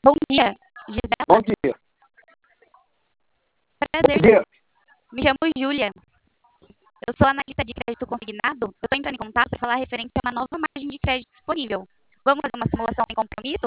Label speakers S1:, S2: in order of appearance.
S1: Bom dia, Gisela.
S2: Bom dia.
S1: Prazer.
S2: Bom dia.
S1: Me chamo Júlia. Eu sou analista de crédito consignado. Eu estou entrando em contato para falar referente a uma nova margem de crédito disponível. Vamos fazer uma simulação sem compromisso?